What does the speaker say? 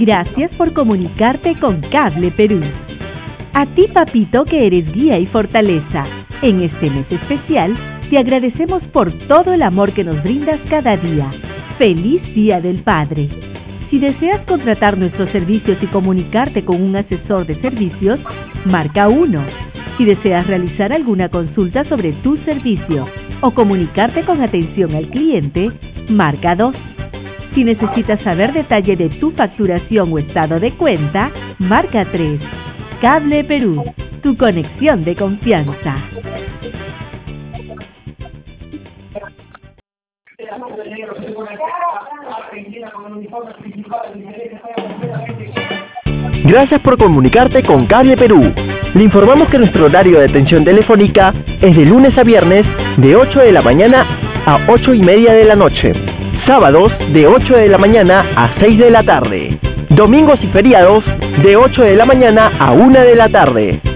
Gracias por comunicarte con Cable Perú. A ti, papito, que eres guía y fortaleza. En este mes especial, te agradecemos por todo el amor que nos brindas cada día. ¡Feliz Día del Padre! Si deseas contratar nuestros servicios y comunicarte con un asesor de servicios, marca 1. Si deseas realizar alguna consulta sobre tu servicio o comunicarte con atención al cliente, marca 2. Si necesitas saber detalle de tu facturación o estado de cuenta, marca 3. Cable Perú, tu conexión de confianza. Gracias por comunicarte con Cable Perú. Le informamos que nuestro horario de atención telefónica es de lunes a viernes de 8 de la mañana a 8:30 de la noche. Sábados de 8 de la mañana a 6 de la tarde. Domingos y feriados de 8 de la mañana a 1 de la tarde.